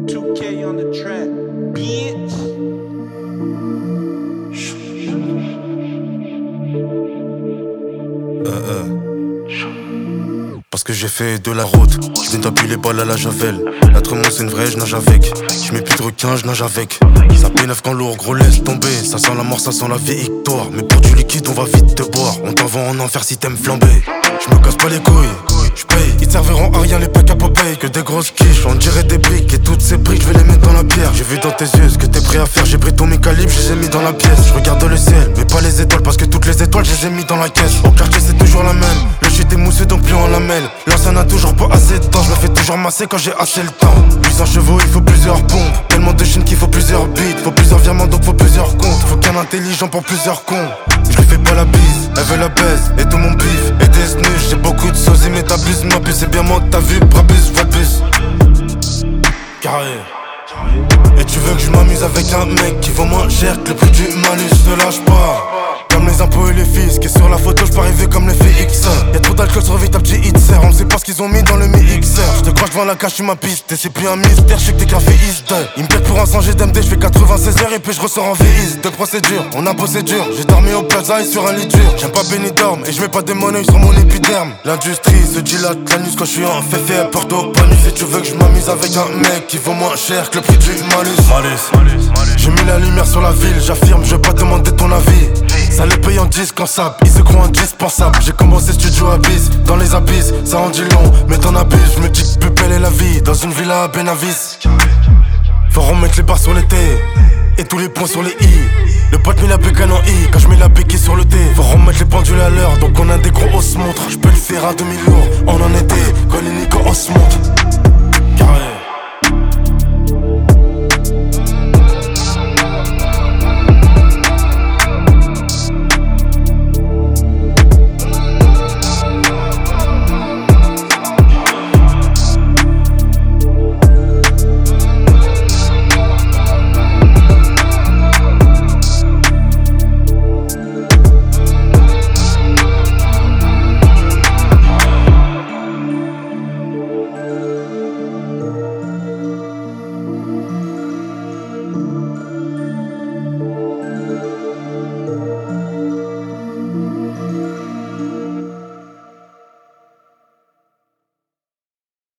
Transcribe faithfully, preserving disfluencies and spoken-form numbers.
two K on the track, bitch. Euh, euh. Parce que j'ai fait de la route, je viens d'appuyer les balles à la javel. L'être mon c'est une vraie, je nage avec. Je mets plus de requin, je nage avec. Ça pénève quand lourd, gros laisse tomber. Ça sent la mort, ça sent la victoire. Mais pour du liquide, on va vite te boire. On t'envoie en enfer si t'aimes flamber. Je me casse pas les couilles, je paye. Ils te serviront à rien les packs à Popeye. Que des grosses quiches, on dirait des briques. Et toutes ces briques, je vais les mettre dans la pierre. J'ai vu dans tes yeux ce que t'es prêt à faire. J'ai pris tous mes calibres, je les ai mis dans la pièce. Je regarde le ciel, mais pas les étoiles. Parce que toutes les étoiles, je les ai mis dans la caisse. Au quartier, c'est toujours la même. Le shit est moussé donc plus en lamelle. L'ancien n'a toujours pas assez de temps. Je me fais toujours masser quand j'ai assez le temps. huit cents chevaux, il faut plusieurs pompes. Tellement de chines qu'il faut plusieurs beats. Faut plusieurs virements donc faut plusieurs comptes. Faut qu'un intelligent pour plusieurs cons. Je lui fais pas la bise, elle veut la baise. Et tout mon bif, et des snus. J'ai beaucoup de sosie mais t'abuses. Ma puce, c'est bien moi que t'as vu. Brabus, vois le bus. Carré. Et tu veux que je m'amuse avec un mec qui vaut moins cher que le prix du malus. Ne lâche pas. Comme les impôts et les fils, qui est sur la photo, j'peux arriver comme le F X. Y'a trop d'alcool sur vite, ta petit hitser. On sait pas ce qu'ils ont mis dans le mixer. J'te crois devant la cage, tu ma piste. Et c'est plus un mystère, j'sais que t'es qu'un féiste. Ils me pètent pour un cent G d'M D, j'fais quatre-vingt-seize heures et puis j'ressors en V I S. De procédure, on a bossé dur. J'ai dormi au plaza et sur un lit dur. J'aime pas Benidorm et j'mets pas des monnaies sur mon épiderme. L'industrie se dilate la nuit quand j'suis en féfé. Elle porte au panus. Et tu veux que je m'amuse avec un mec qui vaut moins cher que le prix du malus. J'ai mis la lumière sur la ville, j'affirme, je vais pas demander ton avis. Ça les paye en disque en sable, ils se croient indispensables. J'ai commencé studio abyss, dans les abysses, ça en dit long, mais t'en abuses. Je me dis que plus belle est la vie, dans une villa à Benavis. Faut remettre les barres sur les T, et tous les points sur les I. Le pote met la bécane en I, quand je mets la béquille sur le T. Faut remettre les pendules à l'heure, donc on a des gros os montres. Je peux le faire à demi-lourd, on en était, quand les Nico on se monte.